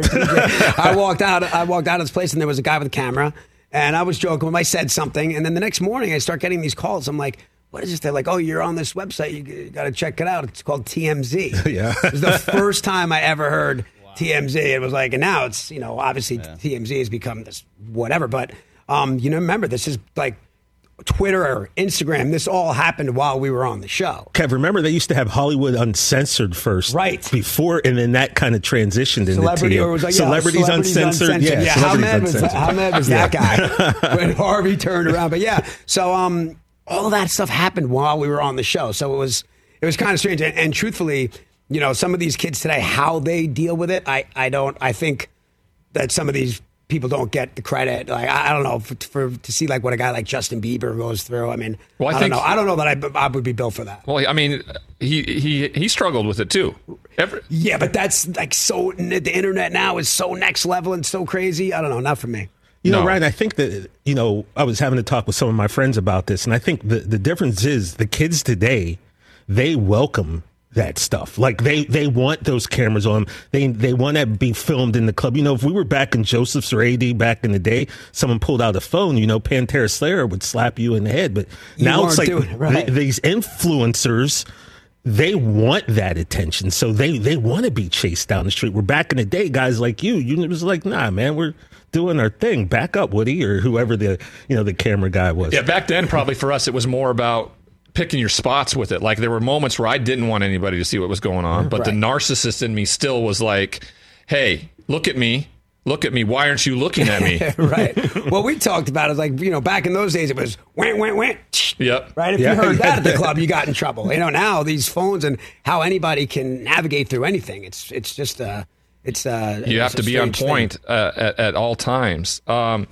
S8: I walked out, I walked out of this place, and there was a guy with a camera, and I was joking with him, I said something, and then the next morning I start getting these calls. I'm like, what is this? They're like, oh, you're on this website, you got to check it out. It's called T M Z.
S6: Yeah.
S8: It was the first time I ever heard T M Z. It was like, and now it's, you know, obviously
S4: yeah.
S8: T M Z has become this whatever, but, um, you know, remember, this is like Twitter or Instagram. This all happened while we were on the show.
S6: Kev, remember they used to have Hollywood Uncensored first.
S8: Right.
S6: Before, and then that kind of transitioned into
S8: Celebrity,
S6: T M Z.
S8: or it was like, yeah,
S6: Celebrities,
S8: Celebrities
S6: Uncensored.
S8: Uncensored.
S6: Yeah,
S8: yeah. How
S6: Celebrities
S8: mad was,
S6: Uncensored.
S8: how mad was that guy when Harvey turned around? But yeah, so um, all that stuff happened while we were on the show. So it was it was kind of strange. And, and truthfully, you know, some of these kids today, how they deal with it, I, I don't, I think that some of these people don't get the credit. Like, I, I don't know, for, for to see like what a guy like Justin Bieber goes through. I mean,
S3: well, I,
S8: I
S3: think,
S8: don't know. I don't know that I, I would be built for that.
S3: Well, I mean, he he he struggled with it too. Every,
S8: yeah, but that's like so, the internet now is so next level and so crazy. I don't know, not for me.
S6: You know,
S3: no.
S6: Ryan, I think that, you know, I was having to talk with some of my friends about this, and I think the, the difference is the kids today, they welcome that stuff. Like they, they want those cameras on. They they want to be filmed in the club. You know, if we were back in Joseph's or A D back in the day, someone pulled out a phone, you know, Pantera Slayer would slap you in the head. But
S8: You
S6: now it's like
S8: doing it, right.
S6: th- these influencers, they want that attention. So they, they want to be chased down the street. Where back in the day, guys like you, you it was like, nah, man, we're doing our thing. Back up, Woody, or whoever the, you know, the camera guy was.
S3: Yeah, back then, probably for us, it was more about picking your spots with it. Like there were moments where I didn't want anybody to see what was going on, but
S8: right.
S3: the narcissist in me still was like, hey, look at me. Look at me. Why aren't you looking at me?
S8: Right. What we talked about is like, you know, back in those days, it was went, went, went.
S3: Yep.
S8: Right. If
S6: Yeah.
S8: you heard that at the club, you got in trouble. You know, now these phones and how anybody can navigate through anything. It's it's just uh it's uh
S3: You have
S8: it's
S3: to
S8: a
S3: be on
S8: strange
S3: point
S8: thing.
S3: uh, at, at all times. Um,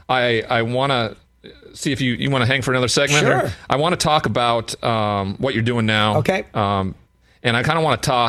S3: I I want to see if you, you want to hang for another segment.
S8: Sure.
S3: Or I want to talk about um, what you're doing now.
S8: Okay.
S3: Um, and I kind of want to talk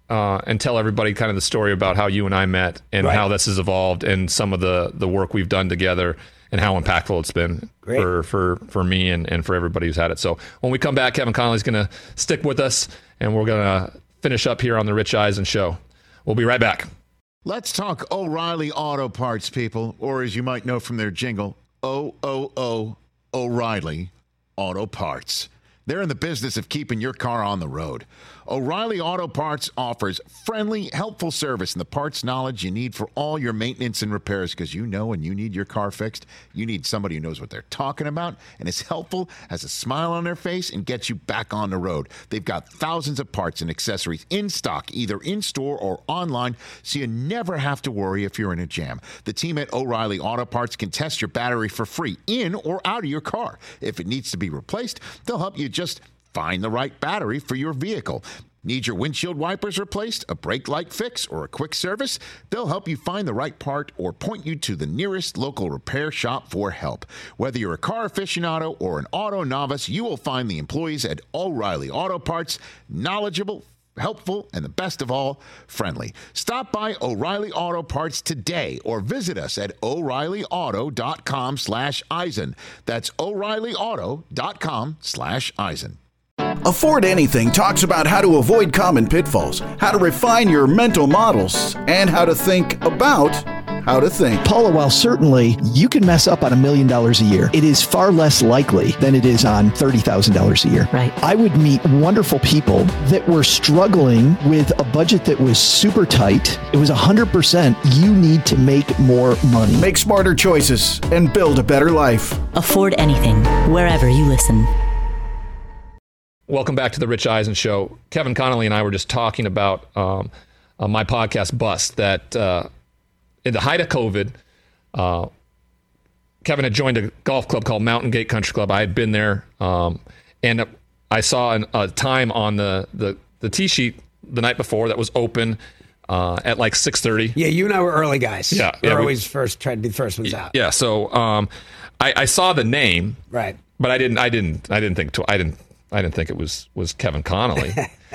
S3: uh, and tell everybody kind of the story about how you and I met and
S8: Right.
S3: how this has evolved and some of the, the work we've done together and how impactful it's been
S8: Great.
S3: for for, for me and, and for everybody who's had it. So when we come back, Kevin Connolly's going to stick with us, and we're going to finish up here on the Rich Eisen Show. We'll be right back.
S7: Let's talk O'Reilly Auto Parts, people, or as you might know from their jingle, O O O O'Reilly Auto Parts. They're in the business of keeping your car on the road. O'Reilly Auto Parts offers friendly, helpful service and the parts knowledge you need for all your maintenance and repairs, because you know when you need your car fixed, you need somebody who knows what they're talking about and is helpful, has a smile on their face, and gets you back on the road. They've got thousands of parts and accessories in stock, either in-store or online, so you never have to worry if you're in a jam. The team at O'Reilly Auto Parts can test your battery for free in or out of your car. If it needs to be replaced, they'll help you just find the right battery for your vehicle. Need your windshield wipers replaced, a brake light fix, or a quick service? They'll help you find the right part or point you to the nearest local repair shop for help. Whether you're a car aficionado or an auto novice, you will find the employees at O'Reilly Auto Parts knowledgeable, helpful, and the best of all, friendly. Stop by O'Reilly Auto Parts today or visit us at O'Reilly Auto dot com slash Eisen. That's O'Reilly Auto dot com slash Eisen.
S9: Afford Anything talks about how to avoid common pitfalls, how to refine your mental models, and how to think about how to think.
S10: Paula, while certainly you can mess up on a million dollars a year, it is far less likely than it is on thirty thousand dollars a year.
S11: Right.
S10: I would meet wonderful people that were struggling with a budget that was super tight. It was one hundred percent you need to make more money.
S9: Make smarter choices and build a better life.
S11: Afford Anything, wherever you listen.
S3: Welcome back to the Rich Eisen Show. Kevin Connolly and I were just talking about um, uh, my podcast, Bust, that uh, in the height of COVID, uh, Kevin had joined a golf club called Mountain Gate Country Club. I had been there, um, and I saw an, a time on the, the, the tee sheet the night before that was open uh, at like six thirty.
S8: Yeah, you and I were early guys.
S3: Yeah.
S8: We
S3: yeah
S8: were
S3: we,
S8: always first, tried to be the first ones out.
S3: Yeah, so um, I, I saw the name.
S8: Right.
S3: But I didn't, I didn't, I didn't think, to, I didn't, I didn't think it was was Kevin Connolly.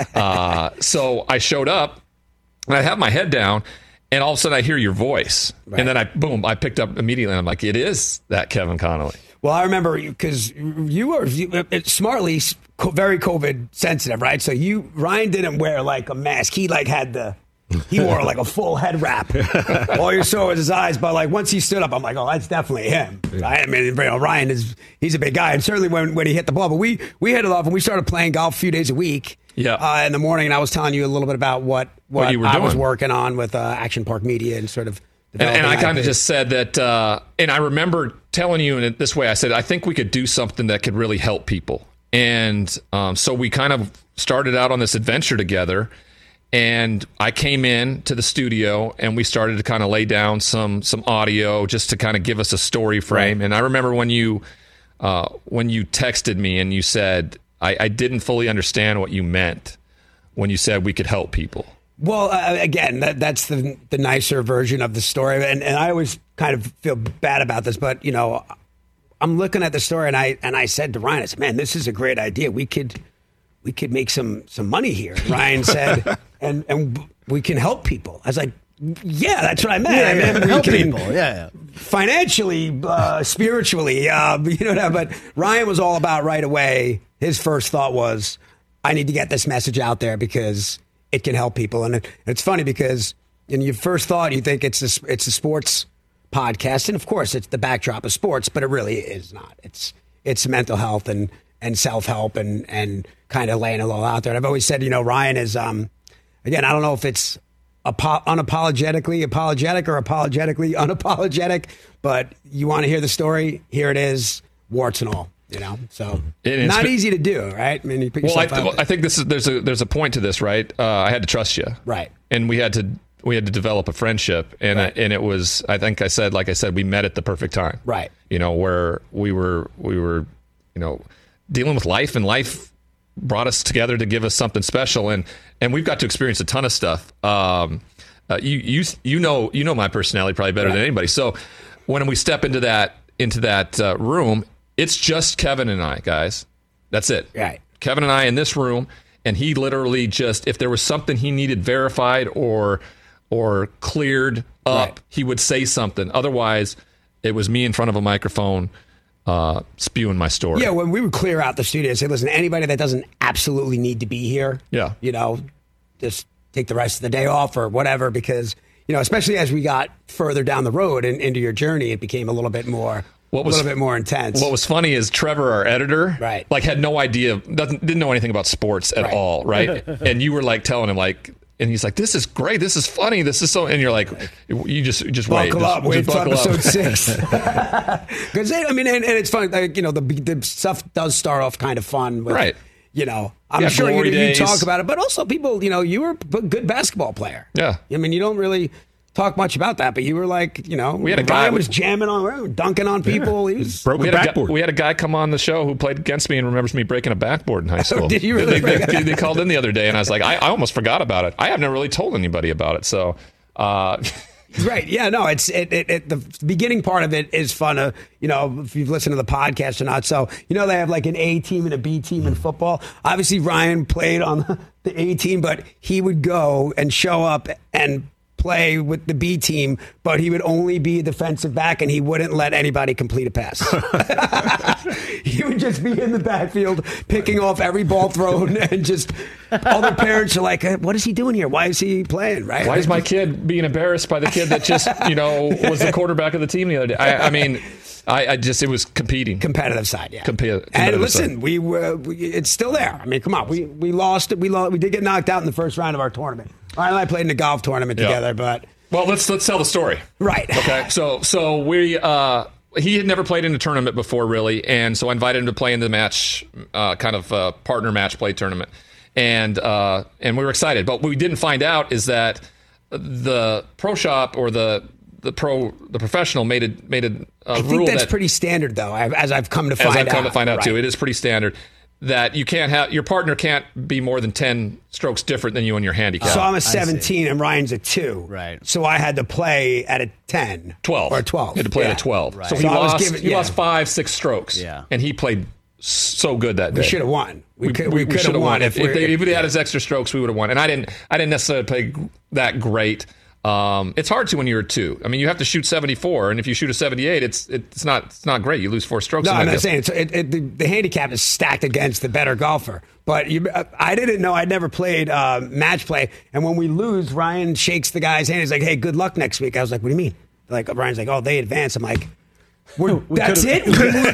S3: uh, so I showed up, and I have my head down, and all of a sudden I hear your voice. Right. And then I, boom, I picked up immediately, and I'm like, it is that Kevin Connolly.
S8: Well, I remember because you were you, smartly very COVID sensitive, right? So you, Ryan didn't wear like a mask. He like had the, he wore like a full head wrap. All you saw was his eyes. But like once he stood up, I'm like, oh, that's definitely him. Right? I mean, you know, Ryan is, he's a big guy. And certainly when, when he hit the ball, but we, we hit it off and we started playing golf a few days a week.
S3: Yeah.
S8: Uh, in the morning. And I was telling you a little bit about what, what,
S3: what you were
S8: I
S3: doing.
S8: was working on with uh, Action Park Media and sort of.
S3: And, and I kind of just said that, uh, and I remember telling you in it this way, I said, I think we could do something that could really help people. And um, so we kind of started out on this adventure together. And I came in to the studio and we started to kind of lay down some some audio just to kind of give us a story frame. Right. And I remember when you uh, when you texted me and you said, I, I didn't fully understand what you meant when you said we could help people.
S8: Well, uh, again, that, that's the the nicer version of the story. And, and I always kind of feel bad about this, but, you know, I'm looking at the story and I and I said to Ryan, I said, man, this is a great idea. We could we could make some some money here. And Ryan said, and and we can help people. I was like, yeah, that's what I meant.
S4: Yeah,
S8: I meant
S4: yeah.
S8: we
S4: Help
S8: can
S4: people. Yeah, yeah.
S8: Financially, uh, spiritually, uh, you know. But Ryan was all about right away. His first thought was, I need to get this message out there because it can help people. And it, it's funny because in your first thought, you think it's a, it's a sports podcast, and of course, it's the backdrop of sports, but it really is not. It's it's mental health and and self help and and kind of laying it all out there. And I've always said, you know, Ryan is um, again, I don't know if it's apo- unapologetically apologetic or apologetically unapologetic, but you want to hear the story? Here it is, warts and all. You know, so
S3: it
S8: not easy to do, right? I mean, you put
S3: well, I,
S8: yourself
S3: th-
S8: out there.
S3: I think this is there's a there's a point to this, right? Uh, I had to trust you,
S8: right?
S3: And we had to we had to develop a friendship, and
S8: Right.
S3: I, and it was I think I said like I said we met at the perfect time,
S8: Right.
S3: You know, where we were we were you know dealing with life, and life brought us together to give us something special, and and we've got to experience a ton of stuff. Um, uh, you you you know you know my personality probably better
S8: Right.
S3: than anybody. So when we step into that into that uh, room, it's just Kevin and I, guys. That's it.
S8: Right.
S3: Kevin and I in this room, and he literally just, if there was something he needed verified or or cleared up, right. he would say something. Otherwise, it was me in front of a microphone uh, spewing my story.
S8: Yeah, when we would clear out the studio and say, listen, anybody that doesn't absolutely need to be here,
S3: yeah.
S8: you know, just take the rest of the day off or whatever, because, you know, especially as we got further down the road and into your journey, it became a little bit more... What was, a little bit more intense.
S3: What was funny is Trevor, our editor,
S8: right.
S3: like had no idea, doesn't didn't know anything about sports at
S8: right.
S3: all, right? And you were like telling him like, and he's like, "This is great, this is funny, this is so," and you're like, "You just just
S8: buckle
S3: wait,
S8: up,
S3: just,
S8: wait
S3: just
S8: till episode
S3: up.
S8: six." Because I mean, and, and it's fun, like, you know, the, the stuff does start off kind of fun, with,
S3: right?
S8: You know, I'm
S3: yeah,
S8: sure you, you talk
S3: days.
S8: about it, but also people, you know, you were a good basketball player.
S3: Yeah,
S8: I mean, you don't really talk much about that, but you were like, you know,
S3: we had a
S8: Ryan
S3: guy
S8: was jamming on, dunking on people. Yeah. He was
S6: broke
S3: we
S6: a
S3: had
S6: backboard.
S3: A guy, we had a guy come on the show who played against me and remembers me breaking a backboard in high school.
S8: Did you really?
S3: They, they, they called in the other day, and I was like, I, I almost forgot about it. I have never really told anybody about it, so. Uh,
S8: Right. Yeah. No. It's it, it, it. The beginning part of it is fun. Uh, you know, if you've listened to the podcast or not. So you know they have like an A team and a B team in football. Obviously, Ryan played on the A team, but he would go and show up and play with the B team, but he would only be a defensive back and he wouldn't let anybody complete a pass. He would just be in the backfield picking off every ball thrown, and just all their parents are like, what is he doing here? Why is he playing? Right?
S3: Why is my kid being embarrassed by the kid that just, you know, was the quarterback of the team the other day? I, I mean, I, I just, it was competing.
S8: Competitive side, yeah.
S3: Compe-
S8: and listen,
S3: side.
S8: we were, we, it's still there. I mean, come on. We we lost it. We lost, we did get knocked out in the first round of our tournament. Ryan and I played in a golf tournament
S3: yeah.
S8: together, but.
S3: Well, let's let's tell the story.
S8: Right.
S3: Okay. So so we uh, he had never played in a tournament before, really, and so I invited him to play in the match, uh, kind of uh, partner match play tournament, and uh, and we were excited. But what we didn't find out is that the pro shop or the the pro the professional made a made a, a
S8: I
S3: rule
S8: think that's
S3: that,
S8: pretty standard, though. As I've come to find out.
S3: As I've come
S8: out.
S3: to find out
S8: right.
S3: too, it is pretty standard. That you can't have your partner can't be more than ten strokes different than you in your handicap.
S8: So I'm a seventeen and Ryan's a two.
S4: Right.
S8: So I had to play at a ten.
S3: twelve.
S8: Or a twelve.
S3: He had to play
S8: yeah.
S3: at a twelve.
S4: Right.
S3: So he
S8: So I was
S3: lost
S8: given-
S3: he
S8: yeah.
S3: lost five, six strokes.
S4: Yeah.
S3: And he played so good that day.
S8: We should have won. We,
S3: We,
S8: could,
S3: we,
S8: we,
S3: we
S8: could
S3: should
S8: have won
S3: if,
S8: if,
S3: if, they,
S8: we
S3: if he had his extra strokes. We would have won. And I didn't. I didn't necessarily play that great. Um, it's hard to when you're a two. I mean, you have to shoot seventy-four, and if you shoot a seventy-eight, it's it's not it's not great. You lose four strokes.
S8: No,
S3: in
S8: I'm
S3: that
S8: not
S3: deal.
S8: saying it's, it, it, the, the handicap is stacked against the better golfer. But you, I didn't know. I'd never played uh, match play. And when we lose, Ryan shakes the guy's hand. He's like, hey, good luck next week. I was like, what do you mean? Like, Ryan's like, oh, they advance. I'm like, We're,
S4: We
S8: that's it?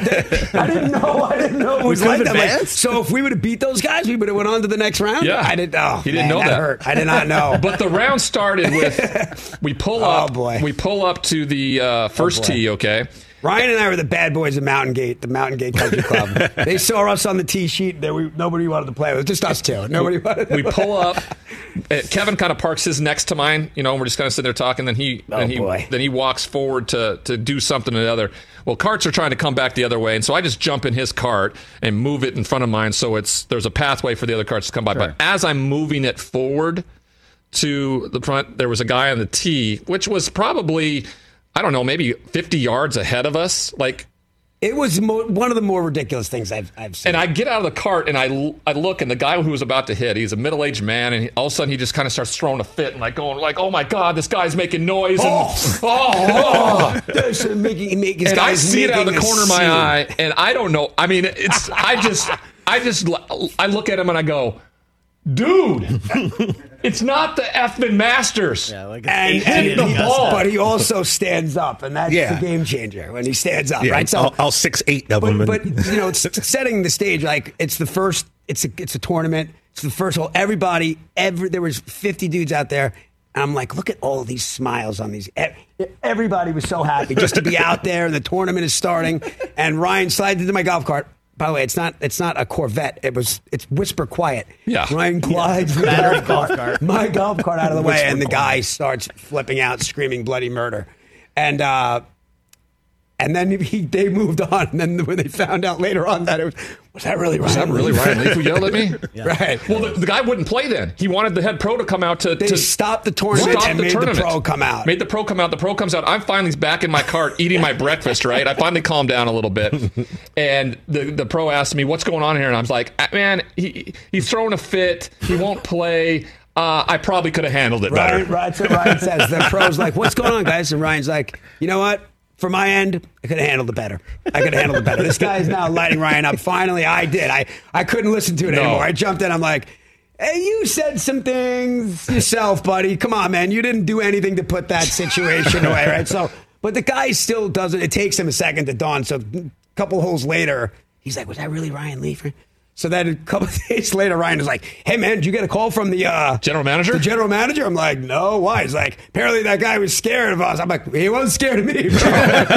S8: I didn't know. I didn't know it was
S4: We
S8: like
S4: could've
S8: that. Like,
S4: advanced?
S8: so if we would have beat those guys, we would have went on to the next round?
S3: Yeah.
S8: I didn't know.
S3: He didn't
S8: Man,
S3: know that.
S8: hurt. I did not know.
S3: But the round started with we pull
S8: Oh,
S3: up.
S8: boy.
S3: We pull up to the uh, first
S8: boy.
S3: tee. Okay.
S8: Ryan and I were the bad boys of Mountain Gate, the Mountain Gate Country Club. They saw us on the tee sheet. There, we, nobody wanted to play with. Just us two. Nobody wanted to
S3: We
S8: play.
S3: pull up. uh, Kevin kind of parks his next to mine. You know, and we're just kind of sitting there talking. Then he,
S8: Oh,
S3: then he,
S8: boy.
S3: then he walks forward to to do something or the other. Well, carts are trying to come back the other way, and so I just jump in his cart and move it in front of mine, so it's there's a pathway for the other carts to come by.
S4: Sure.
S3: But as I'm moving it forward to the front, there was a guy on the tee, which was probably, I don't know, maybe fifty yards ahead of us. Like,
S8: It was mo- one of the more ridiculous things I've, I've seen.
S3: and I get out of the cart and I, l- I look, and the guy who was about to hit, he's a middle aged man, and he, all of a sudden he just kind of starts throwing a fit and like going like, oh my god, this guy's making noise. And,
S8: Oh.
S3: oh, oh.
S8: There's some making, making,
S3: and I see it out of the
S8: making a
S3: corner of my
S8: scene.
S3: eye, and I don't know. I mean, it's I just I just I look at him and I go, dude, it's not the effing Masters.
S4: Yeah, like
S8: And,
S4: it's
S8: and
S3: hit the
S8: he-
S3: ball.
S8: but he also stands up, and that's
S6: Yeah.
S8: the game changer when he stands up,
S6: Yeah,
S8: right? So,
S6: all, all six, eight of
S8: but,
S6: them. and-
S8: but you know, it's setting the stage. Like it's the first, it's a, it's a tournament. It's the first hole. Everybody, every there was fifty dudes out there, and I'm like, look at all these smiles on these. e- Everybody was so happy just to be out there, and the tournament is starting. And Ryan slides into my golf cart. By the way, it's not it's not a Corvette. It was it's whisper quiet.
S3: Yeah.
S8: Ryan glides my
S4: Battery
S8: golf
S4: golf
S8: cart,
S4: cart.
S8: my golf cart out of the way,
S4: Whisper
S8: and the
S4: quiet.
S8: guy starts flipping out, screaming bloody murder. And uh, And then he, they moved on. And then when they found out later on that it was, was that really Ryan
S3: Was that really
S8: Leaf?
S3: Ryan Leaf who yelled at me?
S8: Yeah. Right.
S3: Well, the, the guy wouldn't play then. He wanted the head pro to come out to...
S8: They
S3: to
S8: stopped the tournament
S3: stop
S8: and
S3: the
S8: made
S3: tournament.
S8: the pro come out.
S3: Made the pro come out. The pro comes out. I'm finally back in my cart eating my breakfast, right? I finally calmed down a little bit. And the, the pro asked me, what's going on here? And I was like, man, he he's throwing a fit. He won't play. Uh, I probably could have handled it better.
S8: Ryan, Ryan, Ryan says, the pro's like, what's going on, guys? And Ryan's like, you know what? For my end, I could have handled it better. I could have handled it better. This guy is now lighting Ryan up. Finally, I did. I, I couldn't listen to it
S3: No.
S8: anymore. I jumped in. I'm like, hey, you said some things yourself, buddy. Come on, man. You didn't do anything to put that situation away, right? So, but the guy still doesn't. It takes him a second to dawn. So a couple holes later, he's like, was that really Ryan Leaf? So then a couple of days later, Ryan is like, hey, man, did you get a call from the uh,
S3: general manager?
S8: The general manager? I'm like, no, why? He's like, apparently that guy was scared of us. I'm like, he wasn't scared of me, bro. No,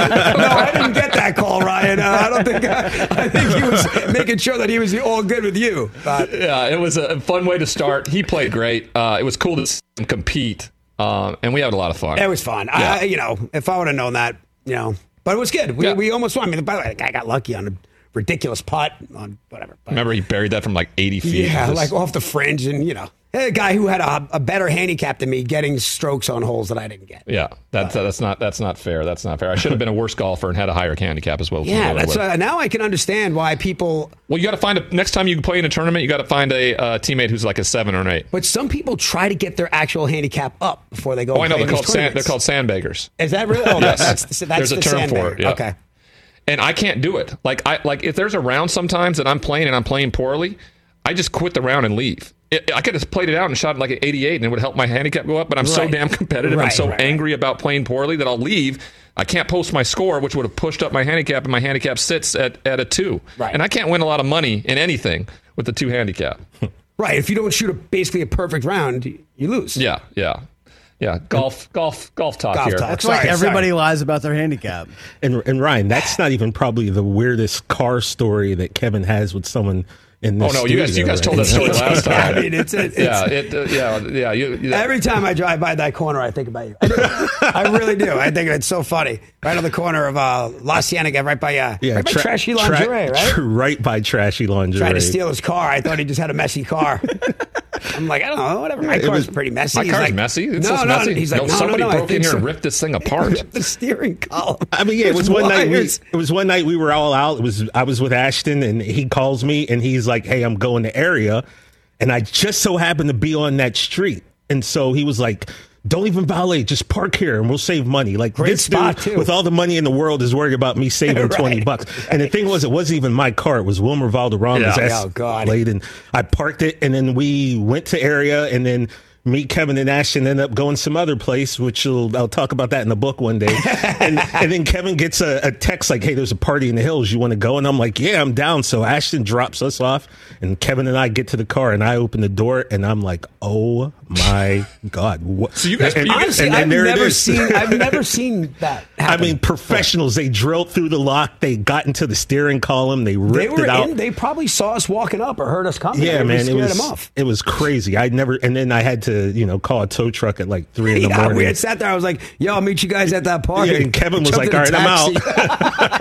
S8: I didn't get that call, Ryan. Uh, I don't think, I, I think he was making sure that he was all good with you. But,
S3: yeah, it was a fun way to start. He played great. Uh, it was cool to see him compete, um, and we had a lot of fun.
S8: It was fun.
S3: Yeah.
S8: I, you know, if I would have known that, you know, but it was good. We,
S3: Yeah.
S8: we almost won. I mean, by the way, the guy got lucky on a ridiculous putt on whatever. But,
S3: Remember, he buried that from like eighty feet.
S8: yeah,
S3: Just-
S8: like off the fringe, and you know, a guy who had a, a better handicap than me getting strokes on holes that I didn't get.
S3: Yeah, that's that's not that's not fair. That's not fair. I should have been a worse golfer and had a higher handicap as well.
S8: Yeah,
S3: Familiar
S8: that's
S3: with.
S8: uh, now I can understand why people.
S3: Well, you got to find a next time you play in a tournament. You got to find a uh, teammate who's like a seven or an eight.
S8: But some people try to get their actual handicap up before they go.
S3: Oh, I
S8: and
S3: know.
S8: play
S3: They're
S8: in
S3: called
S8: these
S3: sand, they're
S8: tournaments.
S3: called sandbaggers.
S8: Is that really? Oh,
S3: Yes.
S8: that's that's, that's
S3: There's
S8: the
S3: a term for
S8: sandbagger.
S3: it. Yeah.
S8: Okay.
S3: And I can't do it. Like I like if there's a round sometimes that I'm playing and I'm playing poorly, I just quit the round and leave. It, I could have played it out and shot like an eighty-eight and it would help my handicap go up. But I'm so
S8: Right.
S3: damn competitive.
S8: Right,
S3: I'm so
S8: right,
S3: angry about playing poorly that I'll leave. I can't post my score, which would have pushed up my handicap, and my handicap sits at, at a two.
S8: Right.
S3: And I can't win a lot of money in anything with the two handicap.
S8: Right. If you don't shoot a, basically a perfect round, you lose.
S3: Yeah, yeah. Yeah, golf, golf, golf talk
S8: Golf
S3: here.
S8: talk.
S4: That's
S8: Sorry,
S4: like everybody
S8: sorry.
S4: lies about their handicap.
S6: And and Ryan, that's not even probably the weirdest car story that Kevin has with someone in
S3: Oh
S6: this.
S3: no, you guys, you
S6: studio,
S3: guys told
S6: right?
S3: that story last time.
S8: I mean, it's, it's
S3: yeah, it, uh, yeah, yeah. You, you,
S8: every time I drive by that corner, I think about you. I, do. I really do. I think it's so funny. Right on the corner of uh, La Cienega, right by uh,
S6: Yeah,
S8: right by
S6: tra-
S8: Trashy
S6: tra-
S8: Lingerie, right?
S6: tr- right by Trashy Lingerie.
S8: Tried to steal his car. I thought he just had a messy car. I'm like, I don't know, whatever. My
S6: It
S8: car's
S6: was-
S8: pretty messy.
S3: my
S8: He's
S3: car's
S8: like,
S3: messy. It's
S8: no,
S3: just
S8: no,
S3: messy.
S8: He's like,
S3: no,
S8: no,
S3: somebody
S8: no, no, I
S3: broke in
S8: think
S3: here
S8: so.
S3: and ripped this thing apart.
S8: The steering column.
S6: I mean, yeah, it was
S8: There's
S6: one night. We,
S8: wires.
S6: it was one night we were all out. It was I was with Ashton, and he calls me, and he's like, "Hey, I'm going to area," and I just so happened to be on that street, and so he was like, "Don't even valet, just park here, and we'll save money." Like
S8: Great
S6: this
S8: spot,
S6: dude,
S8: too.
S6: with all the money in the world, is worried about me saving
S8: Right,
S6: twenty bucks. And the thing was, it wasn't even my car; it was Wilmer Valderrama's
S3: Yeah.
S8: Oh, God.
S6: Escalade, and I parked it, and then we went to area, and then. Me, Kevin, and Ashton ended up going some other place, which will, I'll talk about that in the book one day. and, and then Kevin gets a, a text like, "Hey, there's a party in the hills. You want to go?" And I'm like, "Yeah, I'm down." So Ashton drops us off, and Kevin and I get to the car, and I open the door, and I'm like, "Oh my God!" What?
S3: So you guys-
S6: and,
S3: you guys-
S8: Honestly,
S6: and then
S8: I've
S6: there it
S8: never
S6: is.
S8: seen. I've never seen that.
S6: I
S8: Happen.
S6: mean, professionals. They drilled through the lock. They got into the steering column. They ripped
S8: they were
S6: it out.
S8: in. They probably saw us walking up or heard us coming.
S6: Yeah,
S8: They
S6: man, it
S8: scared
S6: was
S8: them off.
S6: it was crazy. I never, and then I had to, you know, call a tow truck at like three in the
S8: Yeah,
S6: morning.
S8: we had sat there. I was like, "Yo, I'll meet you guys at that park."
S6: Yeah, and Kevin was
S8: Jumped
S6: like,
S8: in
S6: "All
S8: a
S6: right, I'm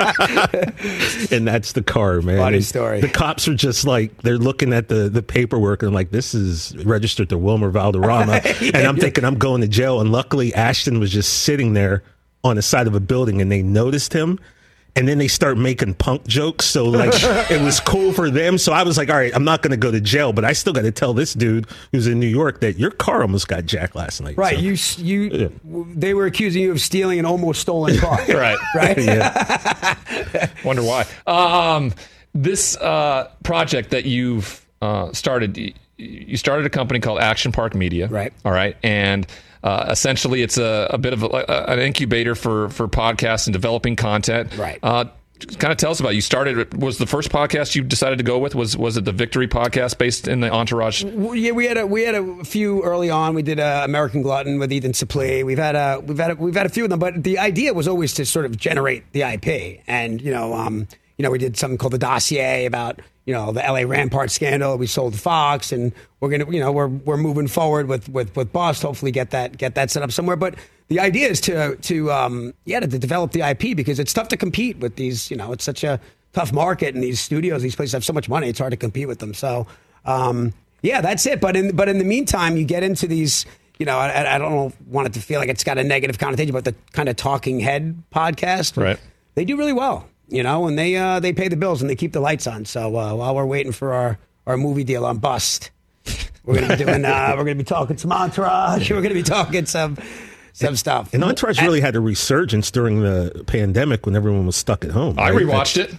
S8: taxi.
S6: and that's the car, man.
S8: Funny
S6: And
S8: story.
S6: The cops are just like they're looking at the the paperwork and like, this is registered to Wilmer Valderrama,
S8: Yeah,
S6: and I'm
S8: yeah.
S6: thinking I'm going to jail. And luckily, Ashton was just sitting there on the side of a building, and they noticed him. And then they start making punk jokes. So, like, it was cool for them. So I was like, all right, I'm not going to go to jail, but I still got to tell this dude who's in New York that your car almost got jacked last night.
S8: Right,
S6: So,
S8: you you they were accusing you of stealing an almost stolen car.
S3: Right.
S8: Right.
S6: yeah.
S3: Wonder why. Um, this uh, project that you've uh, started, y- you started a company called Action Park Media.
S8: Right.
S3: All right. And uh, essentially, it's a, a bit of a, a, an incubator for, for podcasts and developing content.
S8: Right.
S3: Uh, kind of tell us about it. You started, was the first podcast you decided to go with, was was it the Victory podcast based in the Entourage?
S8: Well, yeah, we had a we had a few early on. We did uh, American Glutton with Ethan Suplee. We've had a we've had a, we've had a few of them, but the idea was always to sort of generate the I P, and you know, um, you you know, we did something called the dossier about, you know, the L A Rampart scandal. We sold to Fox, and we're gonna, you know, we're we're moving forward with with with Bust. Hopefully, get that get that set up somewhere. But the idea is to to um, yeah to, to develop the I P, because it's tough to compete with these. You know, it's such a tough market, and these studios, these places have so much money. It's hard to compete with them. So um, yeah, that's it. But in but in the meantime, you get into these. You know, I, I don't want it to feel like it's got a negative connotation, but the kind of talking head podcast,
S3: right?
S8: They do really well. You know, and they uh, they pay the bills and they keep the lights on. So uh, while we're waiting for our, our movie deal on Bust, we're gonna be doing uh, we're gonna be talking some Entourage. We're gonna be talking some some
S6: and,
S8: stuff.
S6: And Entourage and, really had a resurgence during the pandemic when everyone was stuck at home.
S3: I
S6: right?
S3: rewatched
S6: That's,
S3: it.